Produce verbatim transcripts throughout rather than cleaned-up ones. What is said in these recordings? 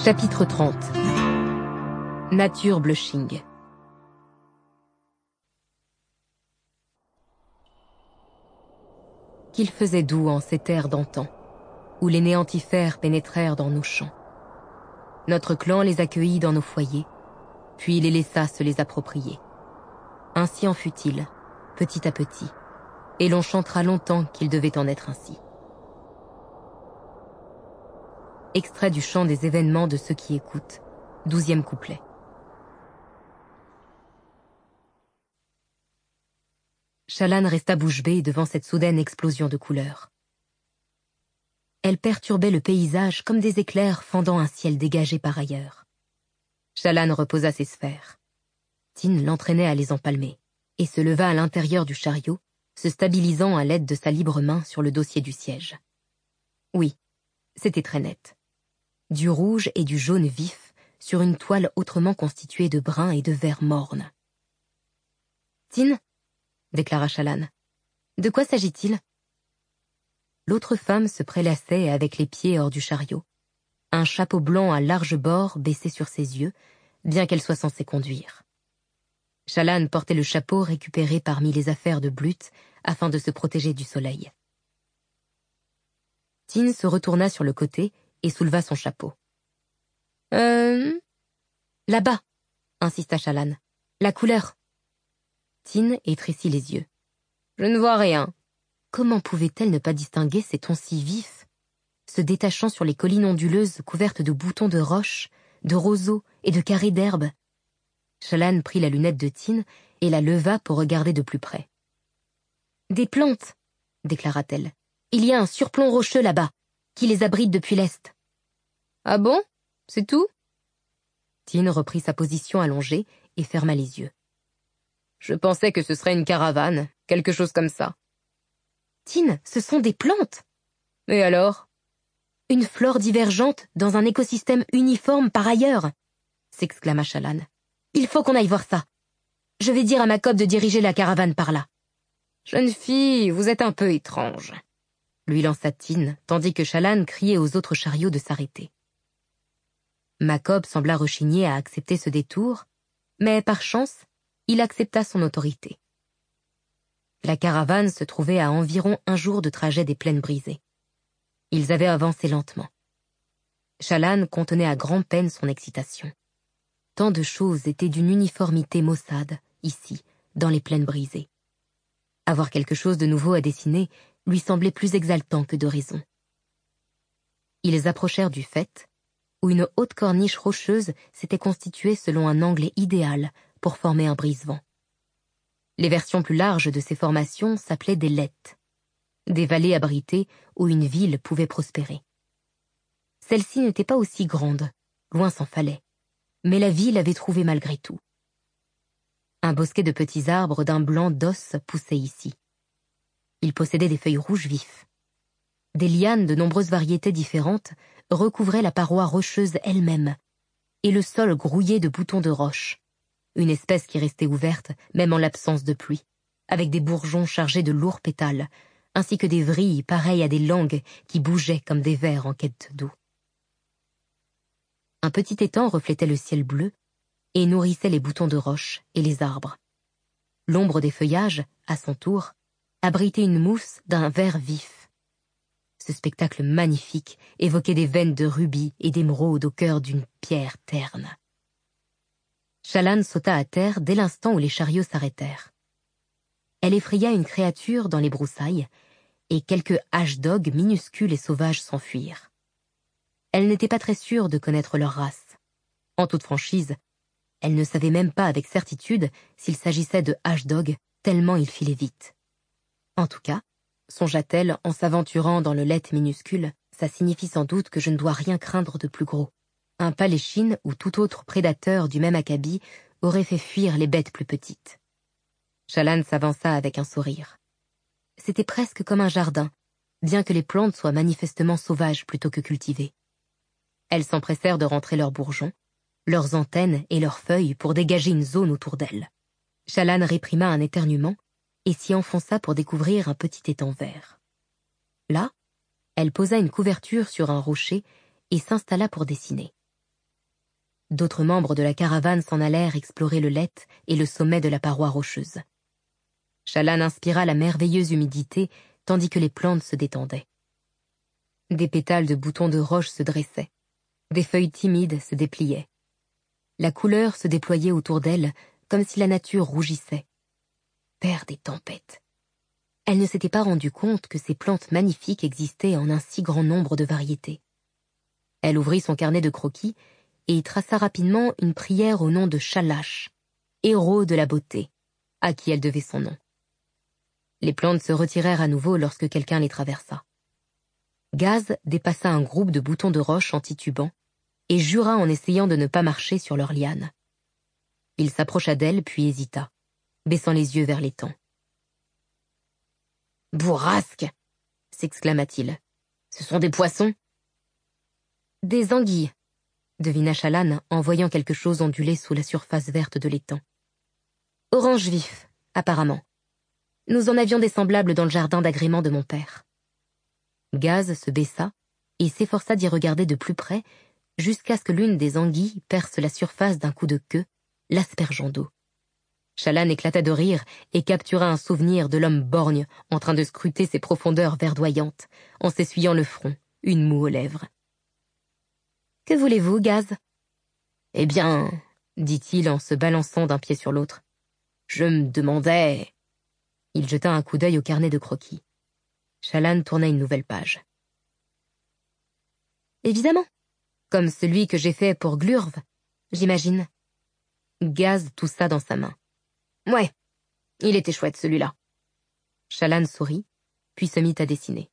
Chapitre trente. Nature blushing. Qu'il faisait doux en ces terres d'antan, où les néantifères pénétrèrent dans nos champs. Notre clan les accueillit dans nos foyers, puis les laissa se les approprier. Ainsi en fut-il, petit à petit, et l'on chantera longtemps qu'il devait en être ainsi. Extrait du chant des événements de ceux qui écoutent, douzième couplet. Shallan resta bouche bée devant cette soudaine explosion de couleurs. Elle perturbait le paysage comme des éclairs fendant un ciel dégagé par ailleurs. Shallan reposa ses sphères. Tin l'entraînait à les empalmer, et se leva à l'intérieur du chariot, se stabilisant à l'aide de sa libre main sur le dossier du siège. Oui, c'était très net. Du rouge et du jaune vif sur une toile autrement constituée de brun et de vert morne. « Tin » déclara Shallan. « De quoi s'agit-il » L'autre femme se prélassait avec les pieds hors du chariot, un chapeau blanc à larges bords baissé sur ses yeux, bien qu'elle soit censée conduire. Shallan portait le chapeau récupéré parmi les affaires de Blut afin de se protéger du soleil. Tin se retourna sur le côté et souleva son chapeau. « Euh... Là-bas, » insista Shallan. « La couleur. » Tin étrécit les yeux. « Je ne vois rien. » Comment pouvait-elle ne pas distinguer ces tons si vifs, se détachant sur les collines onduleuses couvertes de boutons de roches, de roseaux et de carrés d'herbe? Shallan prit la lunette de Tin et la leva pour regarder de plus près. « Des plantes, » déclara-t-elle. « Il y a un surplomb rocheux là-bas, qui les abrite depuis l'est. »« Ah bon? C'est tout ?» Tin reprit sa position allongée et ferma les yeux. « Je pensais que ce serait une caravane, quelque chose comme ça. »« Tin, ce sont des plantes !»« Et alors ?»« Une flore divergente dans un écosystème uniforme par ailleurs !» s'exclama Shallan. « Il faut qu'on aille voir ça. Je vais dire à Macob de diriger la caravane par là. »« Jeune fille, vous êtes un peu étrange !» lui lança Tin, tandis que Shallan criait aux autres chariots de s'arrêter. Macob sembla rechigner à accepter ce détour, mais par chance, il accepta son autorité. La caravane se trouvait à environ un jour de trajet des plaines brisées. Ils avaient avancé lentement. Shallan contenait à grand-peine son excitation. Tant de choses étaient d'une uniformité maussade, ici, dans les plaines brisées. Avoir quelque chose de nouveau à dessiner lui semblait plus exaltant que de raison. Ils approchèrent du faîte, où une haute corniche rocheuse s'était constituée selon un angle idéal pour former un brise-vent. Les versions plus larges de ces formations s'appelaient des laites, des vallées abritées où une ville pouvait prospérer. Celle-ci n'était pas aussi grande, loin s'en fallait, mais la ville avait trouvé malgré tout. Un bosquet de petits arbres d'un blanc d'os poussait ici. Il possédait des feuilles rouges vifs. Des lianes de nombreuses variétés différentes recouvraient la paroi rocheuse elle-même, et le sol grouillé de boutons de roche, une espèce qui restait ouverte même en l'absence de pluie, avec des bourgeons chargés de lourds pétales, ainsi que des vrilles pareilles à des langues qui bougeaient comme des vers en quête d'eau. Un petit étang reflétait le ciel bleu et nourrissait les boutons de roche et les arbres. L'ombre des feuillages, à son tour, abritait une mousse d'un vert vif. Ce spectacle magnifique évoquait des veines de rubis et d'émeraude au cœur d'une pierre terne. Shallan sauta à terre dès l'instant où les chariots s'arrêtèrent. Elle effraya une créature dans les broussailles, et quelques hache-dogs minuscules et sauvages s'enfuirent. Elle n'était pas très sûre de connaître leur race. En toute franchise, elle ne savait même pas avec certitude s'il s'agissait de hache-dogs, tellement ils filaient vite. En tout cas, songea-t-elle en s'aventurant dans le lait minuscule, ça signifie sans doute que je ne dois rien craindre de plus gros. Un paléchine ou tout autre prédateur du même acabit aurait fait fuir les bêtes plus petites. Shallan s'avança avec un sourire. C'était presque comme un jardin, bien que les plantes soient manifestement sauvages plutôt que cultivées. Elles s'empressèrent de rentrer leurs bourgeons, leurs antennes et leurs feuilles pour dégager une zone autour d'elles. Shallan réprima un éternuement et s'y enfonça pour découvrir un petit étang vert. Là, elle posa une couverture sur un rocher et s'installa pour dessiner. D'autres membres de la caravane s'en allèrent explorer le lett et le sommet de la paroi rocheuse. Chalann inspira la merveilleuse humidité tandis que les plantes se détendaient. Des pétales de boutons de roche se dressaient. Des feuilles timides se dépliaient. La couleur se déployait autour d'elle comme si la nature rougissait. Père des tempêtes. Elle ne s'était pas rendue compte que ces plantes magnifiques existaient en un si grand nombre de variétés. Elle ouvrit son carnet de croquis et y traça rapidement une prière au nom de Shalash, héros de la beauté, à qui elle devait son nom. Les plantes se retirèrent à nouveau lorsque quelqu'un les traversa. Gaz dépassa un groupe de boutons de roche en titubant et jura en essayant de ne pas marcher sur leurs lianes. Il s'approcha d'elle puis hésita, baissant les yeux vers l'étang. « Bourrasque !» s'exclama-t-il. « Ce sont des poissons ?» « Des anguilles !» devina Chalann en voyant quelque chose onduler sous la surface verte de l'étang. « Orange vif, apparemment. Nous en avions des semblables dans le jardin d'agrément de mon père. » Gaz se baissa et s'efforça d'y regarder de plus près jusqu'à ce que l'une des anguilles perce la surface d'un coup de queue, l'aspergeant d'eau. Chalann éclata de rire et captura un souvenir de l'homme borgne en train de scruter ses profondeurs verdoyantes, en s'essuyant le front, une moue aux lèvres. « Que voulez-vous, Gaz ?»« Eh bien, dit-il en se balançant d'un pied sur l'autre, je me demandais... » Il jeta un coup d'œil au carnet de croquis. Chalann tourna une nouvelle page. « Évidemment, comme celui que j'ai fait pour Glurv, j'imagine. » Gaz toussa dans sa main. « Ouais, il était chouette celui-là. » Chalann sourit, puis se mit à dessiner.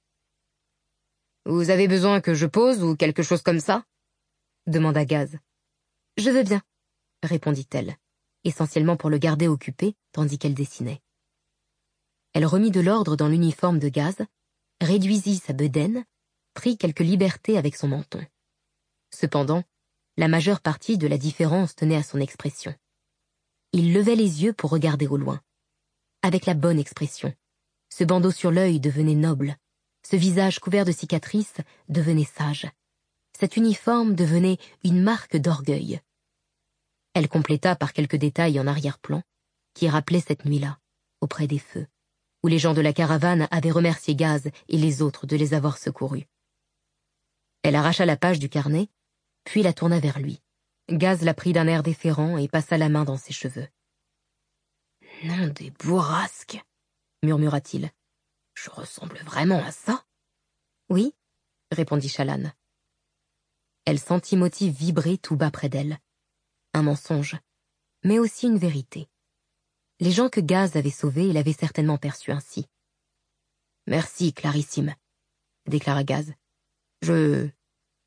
« Vous avez besoin que je pose ou quelque chose comme ça ?» demanda Gaz. « Je veux bien, » répondit-elle, essentiellement pour le garder occupé tandis qu'elle dessinait. Elle remit de l'ordre dans l'uniforme de Gaz, réduisit sa bedaine, prit quelques libertés avec son menton. Cependant, la majeure partie de la différence tenait à son expression. Il levait les yeux pour regarder au loin. Avec la bonne expression, ce bandeau sur l'œil devenait noble, ce visage couvert de cicatrices devenait sage. Cet uniforme devenait une marque d'orgueil. Elle compléta par quelques détails en arrière-plan, qui rappelaient cette nuit-là, auprès des feux, où les gens de la caravane avaient remercié Gaz et les autres de les avoir secourus. Elle arracha la page du carnet, puis la tourna vers lui. Gaz la prit d'un air déférent et passa la main dans ses cheveux. « Nom des bourrasques !» murmura-t-il. « Je ressemble vraiment à ça ?»« Oui, » répondit Chalann. Elle sentit Motif vibrer tout bas près d'elle. Un mensonge, mais aussi une vérité. Les gens que Gaz avait sauvés l'avaient certainement perçu ainsi. « Merci, Clarissime, » déclara Gaz. « Je... merci. »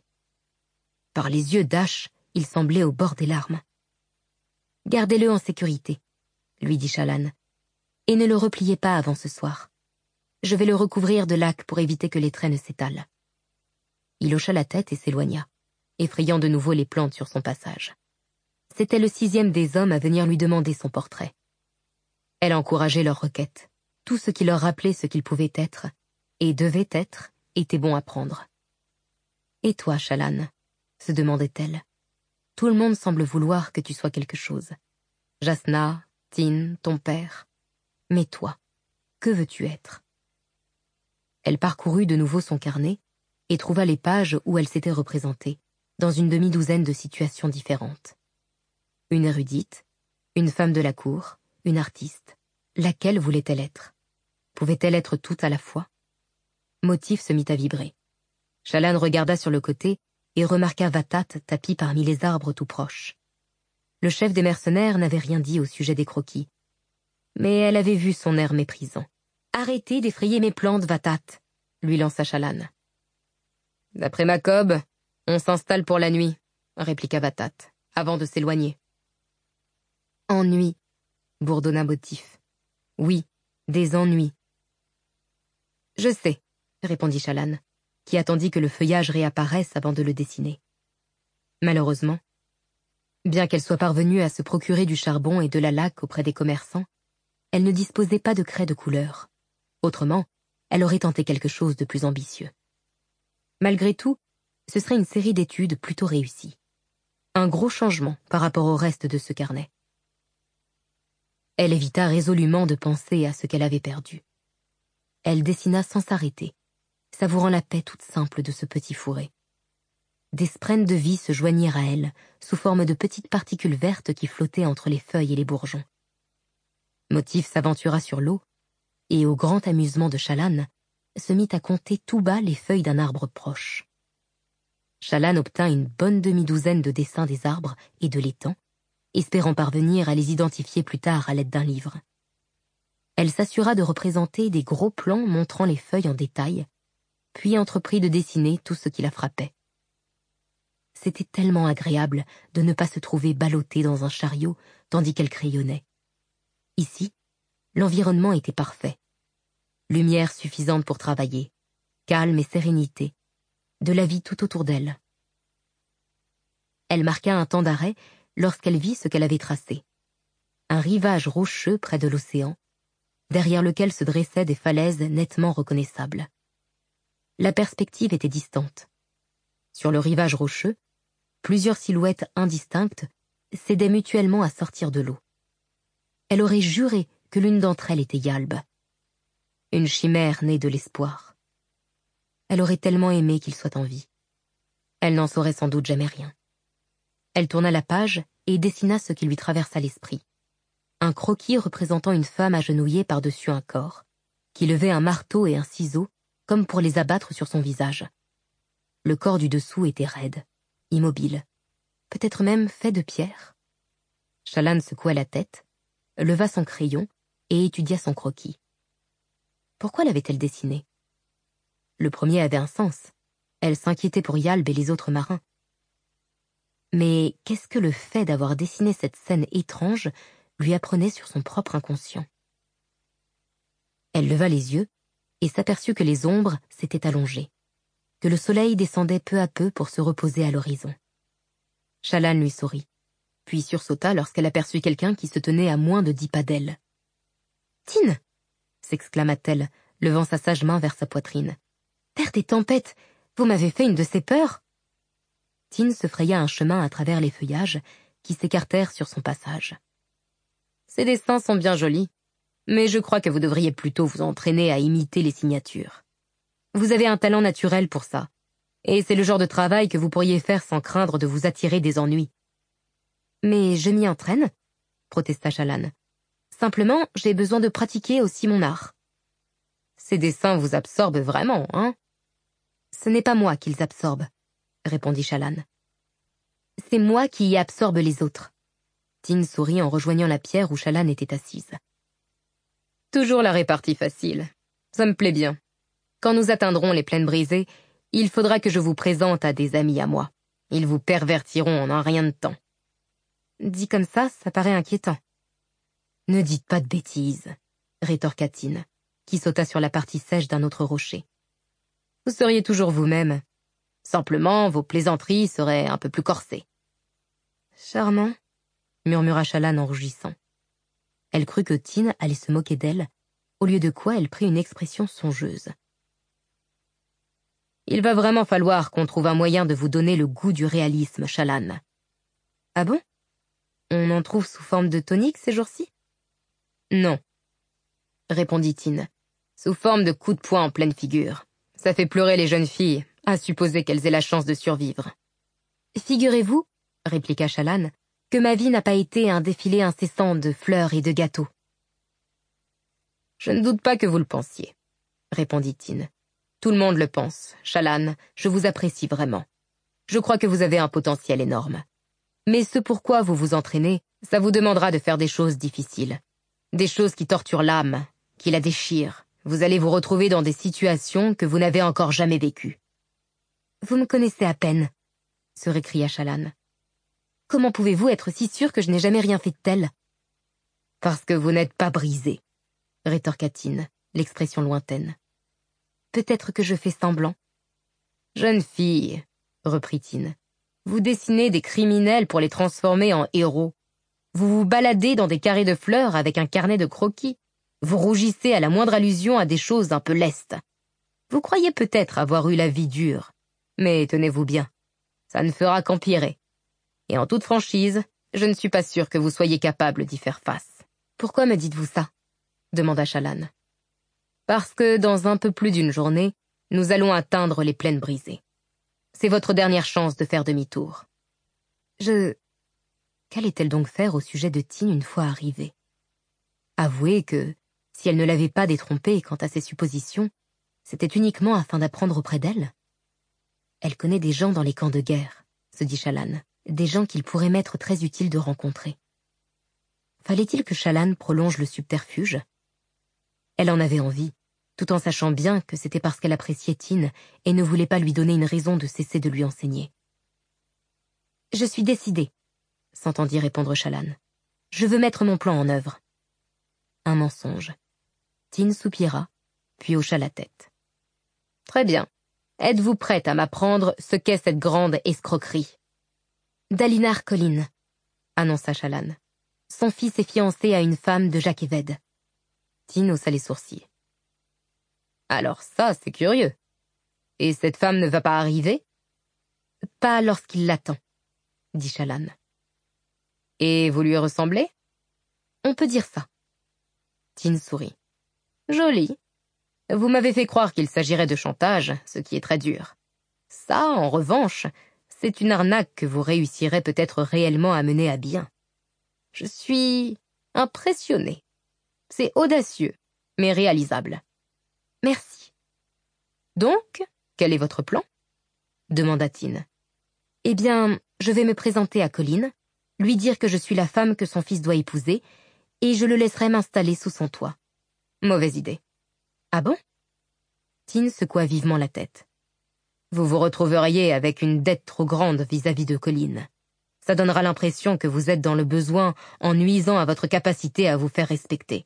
Par les yeux d'Ash, il semblait au bord des larmes. « Gardez-le en sécurité, » lui dit Chalann, « et ne le repliez pas avant ce soir. Je vais le recouvrir de laque pour éviter que les traits ne s'étalent. » Il hocha la tête et s'éloigna, effrayant de nouveau les plantes sur son passage. C'était le sixième des hommes à venir lui demander son portrait. Elle encourageait leurs requêtes. Tout ce qui leur rappelait ce qu'ils pouvaient être, et devaient être, était bon à prendre. « Et toi, Chalann ?» se demandait-elle. « Tout le monde semble vouloir que tu sois quelque chose. Jasnah, Tin, ton père. Mais toi, que veux-tu être ?» Elle parcourut de nouveau son carnet et trouva les pages où elle s'était représentée, dans une demi-douzaine de situations différentes. Une érudite, une femme de la cour, une artiste. Laquelle voulait-elle être? Pouvait-elle être toute à la fois? Motif se mit à vibrer. Chalann regarda sur le côté et remarqua Vatat tapi parmi les arbres tout proches. Le chef des mercenaires n'avait rien dit au sujet des croquis. Mais elle avait vu son air méprisant. « Arrêtez d'effrayer mes plantes, Vatat !» lui lança Chalann. « D'après Macob, on s'installe pour la nuit, » répliqua Vatat, avant de s'éloigner. « Ennui, » bourdonna Motif. « Oui, des ennuis. »« Je sais, » répondit Chalann, qui attendit que le feuillage réapparaisse avant de le dessiner. Malheureusement, bien qu'elle soit parvenue à se procurer du charbon et de la laque auprès des commerçants, elle ne disposait pas de craie de couleur. Autrement, elle aurait tenté quelque chose de plus ambitieux. Malgré tout, ce serait une série d'études plutôt réussie. Un gros changement par rapport au reste de ce carnet. Elle évita résolument de penser à ce qu'elle avait perdu. Elle dessina sans s'arrêter, savourant la paix toute simple de ce petit fourré. Des sprènes de vie se joignirent à elle, sous forme de petites particules vertes qui flottaient entre les feuilles et les bourgeons. Motif s'aventura sur l'eau, et au grand amusement de Chalanne, se mit à compter tout bas les feuilles d'un arbre proche. Chalanne obtint une bonne demi-douzaine de dessins des arbres et de l'étang, espérant parvenir à les identifier plus tard à l'aide d'un livre. Elle s'assura de représenter des gros plans montrant les feuilles en détail, puis entreprit de dessiner tout ce qui la frappait. C'était tellement agréable de ne pas se trouver ballottée dans un chariot tandis qu'elle crayonnait. Ici, l'environnement était parfait. Lumière suffisante pour travailler, calme et sérénité, de la vie tout autour d'elle. Elle marqua un temps d'arrêt lorsqu'elle vit ce qu'elle avait tracé. Un rivage rocheux près de l'océan, derrière lequel se dressaient des falaises nettement reconnaissables. La perspective était distante. Sur le rivage rocheux, plusieurs silhouettes indistinctes s'aidaient mutuellement à sortir de l'eau. Elle aurait juré que l'une d'entre elles était Yalb. Une chimère née de l'espoir. Elle aurait tellement aimé qu'il soit en vie. Elle n'en saurait sans doute jamais rien. Elle tourna la page et dessina ce qui lui traversa l'esprit. Un croquis représentant une femme agenouillée par-dessus un corps, qui levait un marteau et un ciseau comme pour les abattre sur son visage. Le corps du dessous était raide, immobile, peut-être même fait de pierre. Chalanne secoua la tête, leva son crayon et étudia son croquis. Pourquoi l'avait-elle dessiné? Le premier avait un sens. Elle s'inquiétait pour Yalb et les autres marins. Mais qu'est-ce que le fait d'avoir dessiné cette scène étrange lui apprenait sur son propre inconscient? Elle leva les yeux et s'aperçut que les ombres s'étaient allongées, que le soleil descendait peu à peu pour se reposer à l'horizon. Chalanne lui sourit, puis sursauta lorsqu'elle aperçut quelqu'un qui se tenait à moins de dix pas d'elle. « Tin !» s'exclama-t-elle, levant sa sage main vers sa poitrine. « Terre des tempêtes, vous m'avez fait une de ces peurs !» Tin se fraya un chemin à travers les feuillages qui s'écartèrent sur son passage. « Ces dessins sont bien jolis, mais je crois que vous devriez plutôt vous entraîner à imiter les signatures. Vous avez un talent naturel pour ça, et c'est le genre de travail que vous pourriez faire sans craindre de vous attirer des ennuis. »« Mais je m'y entraîne, » protesta Chalanne. « Simplement, j'ai besoin de pratiquer aussi mon art. »« Ces dessins vous absorbent vraiment, hein ?»« Ce n'est pas moi qu'ils absorbent, » répondit Chalanne. « C'est moi qui y absorbe les autres. » Tin sourit en rejoignant la pierre où Chalanne était assise. « Toujours la répartie facile. Ça me plaît bien. Quand nous atteindrons les plaines brisées, il faudra que je vous présente à des amis à moi. Ils vous pervertiront en un rien de temps. » Dit comme ça, ça paraît inquiétant. « Ne dites pas de bêtises, » rétorqua Tin, qui sauta sur la partie sèche d'un autre rocher. « Vous seriez toujours vous-même. Simplement, vos plaisanteries seraient un peu plus corsées. »« Charmant, » murmura Chalanne en rougissant. Elle crut que Tin allait se moquer d'elle, au lieu de quoi elle prit une expression songeuse. « Il va vraiment falloir qu'on trouve un moyen de vous donner le goût du réalisme, Chalanne. »« Ah bon? On en trouve sous forme de tonique ces jours-ci? »« Non, » répondit Tin, « sous forme de coups de poing en pleine figure. Ça fait pleurer les jeunes filles, à supposer qu'elles aient la chance de survivre. »« Figurez-vous, » répliqua Chalanne, « que ma vie n'a pas été un défilé incessant de fleurs et de gâteaux. »« Je ne doute pas que vous le pensiez, » répondit Tin. « Tout le monde le pense, Chalanne, je vous apprécie vraiment. Je crois que vous avez un potentiel énorme. Mais ce pourquoi vous vous entraînez, ça vous demandera de faire des choses difficiles. Des choses qui torturent l'âme, qui la déchirent. Vous allez vous retrouver dans des situations que vous n'avez encore jamais vécues. »« Vous me connaissez à peine, » se récria Chalanne. « Comment pouvez-vous être si sûr que je n'ai jamais rien fait de tel? »« Parce que vous n'êtes pas brisé, » rétorqua Tin, l'expression lointaine. « Peut-être que je fais semblant. »« Jeune fille, » reprit Tin, « vous dessinez des criminels pour les transformer en héros. Vous vous baladez dans des carrés de fleurs avec un carnet de croquis. Vous rougissez à la moindre allusion à des choses un peu lestes. Vous croyez peut-être avoir eu la vie dure, mais tenez-vous bien, ça ne fera qu'empirer. Et en toute franchise, je ne suis pas sûre que vous soyez capable d'y faire face. Pourquoi me dites-vous ça? Demanda Shallan. Parce que dans un peu plus d'une journée, nous allons atteindre les plaines brisées. C'est votre dernière chance de faire demi-tour. Je... Qu'allait-elle donc faire au sujet de Tin une fois arrivée? Avouez que, si elle ne l'avait pas détrompée quant à ses suppositions, c'était uniquement afin d'apprendre auprès d'elle. Elle connaît des gens dans les camps de guerre, se dit Shallan, des gens qu'il pourrait m'être très utile de rencontrer. Fallait-il que Shallan prolonge le subterfuge? Elle en avait envie, tout en sachant bien que c'était parce qu'elle appréciait Tin et ne voulait pas lui donner une raison de cesser de lui enseigner. « Je suis décidée, » s'entendit répondre Shallan. « Je veux mettre mon plan en œuvre. » Un mensonge. Tin soupira, puis hocha la tête. « Très bien. Êtes-vous prête à m'apprendre ce qu'est cette grande escroquerie ?»« Dalinar Kholin, » annonça Shallan. « Son fils est fiancé à une femme de Jaq Eved. » Tin haussa les sourcils. « Alors ça, c'est curieux. Et cette femme ne va pas arriver ?»« Pas lorsqu'il l'attend, » dit Shallan. « Et vous lui ressemblez ?»« On peut dire ça. » Tin sourit. « Joli. Vous m'avez fait croire qu'il s'agirait de chantage, ce qui est très dur. Ça, en revanche, c'est une arnaque que vous réussirez peut-être réellement à mener à bien. Je suis impressionné. C'est audacieux, mais réalisable. Merci. Donc, quel est votre plan? Demanda Tin. Eh bien, je vais me présenter à Kholin, lui dire que je suis la femme que son fils doit épouser, et je le laisserai m'installer sous son toit. Mauvaise idée. Ah bon? Tin secoua vivement la tête. Vous vous retrouveriez avec une dette trop grande vis-à-vis de Kholin. Ça donnera l'impression que vous êtes dans le besoin en nuisant à votre capacité à vous faire respecter.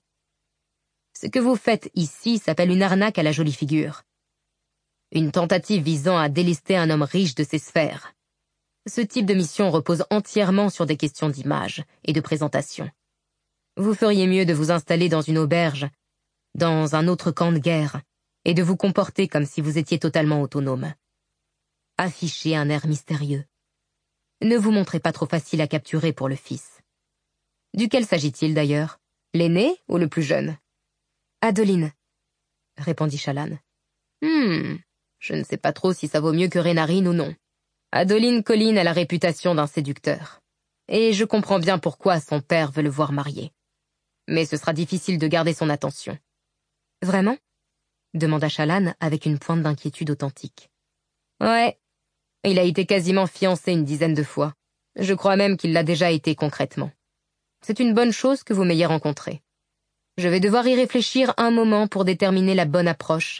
Ce que vous faites ici s'appelle une arnaque à la jolie figure. Une tentative visant à délester un homme riche de ses sphères. Ce type de mission repose entièrement sur des questions d'image et de présentation. Vous feriez mieux de vous installer dans une auberge, dans un autre camp de guerre, et de vous comporter comme si vous étiez totalement autonome. Affichez un air mystérieux. Ne vous montrez pas trop facile à capturer pour le fils. Duquel s'agit-il d'ailleurs? L'aîné ou le plus jeune? Adeline, répondit Shallan. Hmm, je ne sais pas trop si ça vaut mieux que Reynarine ou non. Adeline Kholin a la réputation d'un séducteur. Et je comprends bien pourquoi son père veut le voir marié. Mais ce sera difficile de garder son attention. Vraiment? Demanda Shallan avec une pointe d'inquiétude authentique. Ouais, il a été quasiment fiancé une dizaine de fois. Je crois même qu'il l'a déjà été concrètement. C'est une bonne chose que vous m'ayez rencontré. Je vais devoir y réfléchir un moment pour déterminer la bonne approche.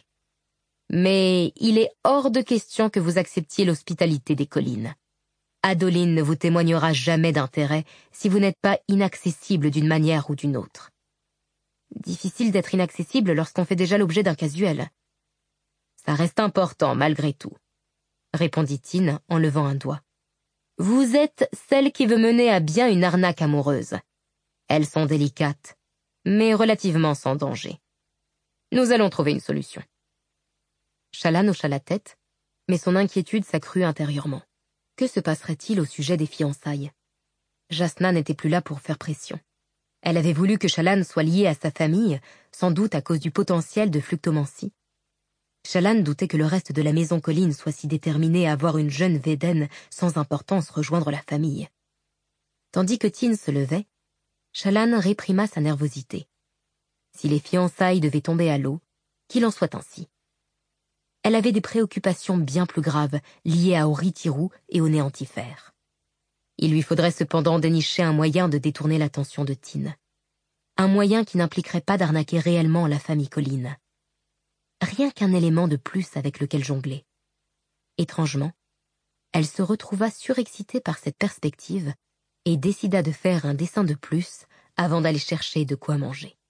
Mais il est hors de question que vous acceptiez l'hospitalité des collines. Adeline ne vous témoignera jamais d'intérêt si vous n'êtes pas inaccessible d'une manière ou d'une autre. Difficile d'être inaccessible lorsqu'on fait déjà l'objet d'un casuel. Ça reste important malgré tout, répondit Tin en levant un doigt. Vous êtes celle qui veut mener à bien une arnaque amoureuse. Elles sont délicates, mais relativement sans danger. Nous allons trouver une solution. Shallan hocha la tête, mais son inquiétude s'accrut intérieurement. Que se passerait-il au sujet des fiançailles? Jasnah n'était plus là pour faire pression. Elle avait voulu que Shallan soit lié à sa famille, sans doute à cause du potentiel de fluctomancie. Shallan doutait que le reste de la maison Kholin soit si déterminé à voir une jeune Védène sans importance rejoindre la famille. Tandis que Tin se levait, Shallan réprima sa nervosité. Si les fiançailles devaient tomber à l'eau, qu'il en soit ainsi. Elle avait des préoccupations bien plus graves liées à Orithyrû et au Néantifère. Il lui faudrait cependant dénicher un moyen de détourner l'attention de Tin. Un moyen qui n'impliquerait pas d'arnaquer réellement la famille Kholin. Rien qu'un élément de plus avec lequel jongler. Étrangement, elle se retrouva surexcitée par cette perspective et décida de faire un dessin de plus avant d'aller chercher de quoi manger.